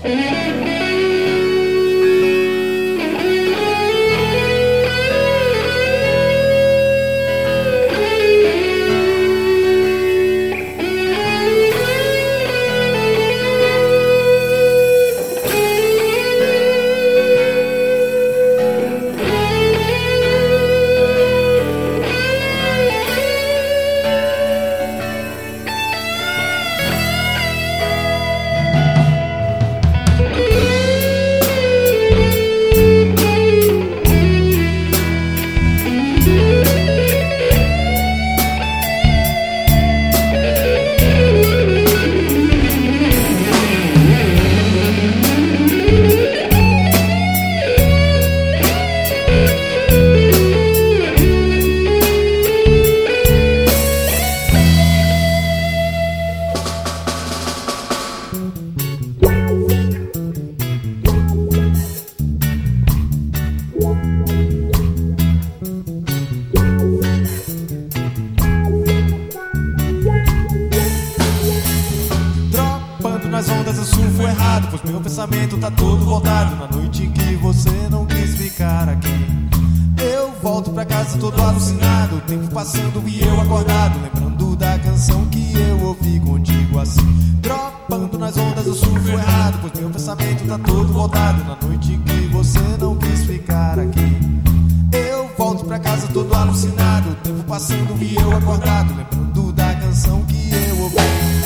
Nas ondas eu surfo errado, pois meu pensamento tá todo voltado na noite em que você não quis ficar aqui. Eu volto pra casa todo alucinado, o tempo passando e eu acordado, lembrando da canção que eu ouvi contigo assim. Dropando nas ondas eu surfo errado, pois meu pensamento tá todo voltado na noite em que você não quis ficar aqui. Eu volto pra casa todo alucinado, o tempo passando e eu acordado, lembrando da canção que eu ouvi.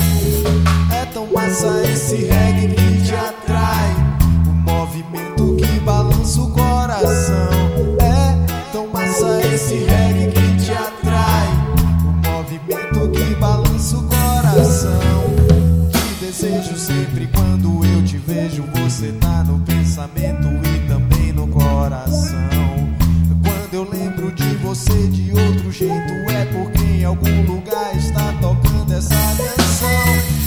É tão massa esse reggae que te atrai, o movimento que balança o coração. É tão massa esse reggae que te atrai, o movimento que balança o coração. Te desejo sempre quando eu te vejo, você tá no pensamento e também no coração. Quando eu lembro de você de outro jeito, é porque em algum lugar está tocando essa canção.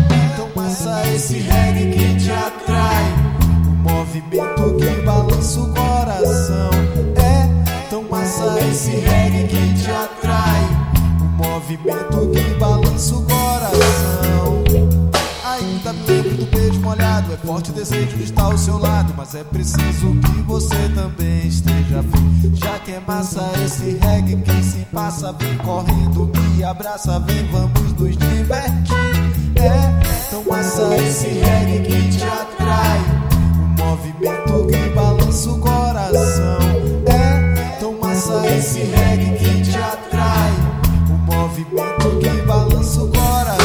Esse reggae que te atrai, o movimento que balança o coração. É tão massa esse reggae que te atrai, o movimento que balança o coração. Ainda me lembro do beijo molhado, é forte o desejo de estar ao seu lado, mas é preciso que você também esteja afim. Já que é massa esse reggae que se passa, vem correndo, me abraça, vem, vamos nos divertir. É tão massa esse reggae que te atrai, o movimento que balança o coração. É tão massa esse reggae que te atrai, o movimento que balança o coração.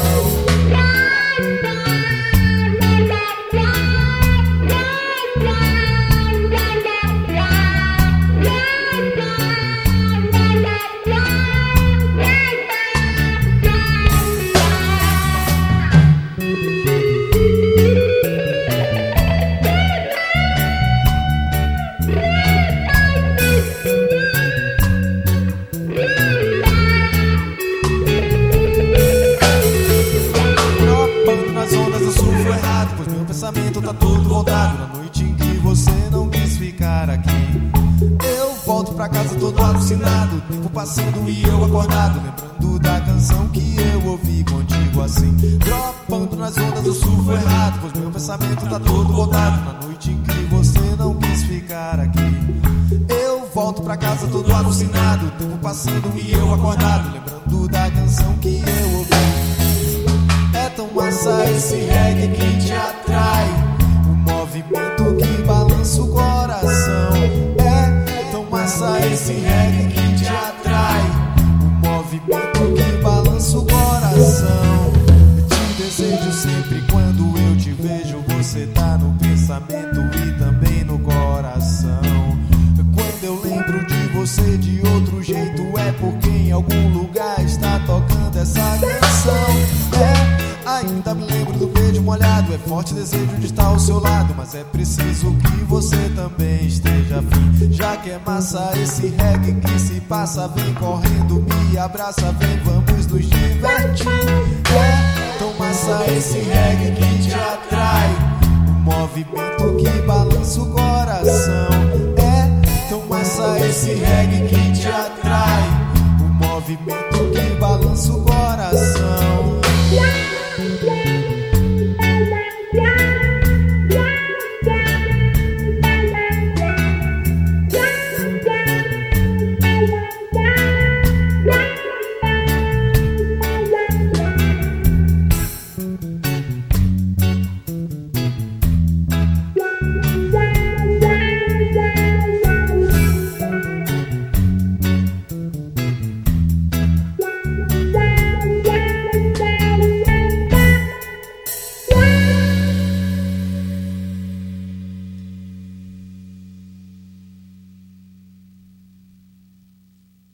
Pois meu pensamento tá todo voltado na noite em que você não quis ficar aqui. Eu volto pra casa todo alucinado, o tempo passando e eu acordado, lembrando da canção que eu ouvi contigo assim. Dropando nas ondas eu surfo errado, pois meu pensamento tá todo voltado na noite em que você não quis ficar aqui. Eu volto pra casa todo alucinado, o tempo passando e eu acordado, lembrando da canção que eu ouvi. É tão massa esse reggae que te atrai, o movimento que balança o coração. É tão massa esse reggae que te atrai, o movimento que balança o coração. Te desejo sempre quando eu te vejo, você tá no pensamento e também no coração. Quando eu lembro de você de outro jeito, é porque em algum lugar está tocando essa canção. Ainda me lembro do beijo molhado, é forte o desejo de estar ao seu lado, mas é preciso que você também esteja afim. Já que é massa esse reggae que se passa, vem correndo, me abraça, vem, vamos nos divertir. É tão massa esse reggae que te atrai, o movimento que balança o coração. É tão massa esse reggae que te atrai, o movimento que balança o coração. Yeah.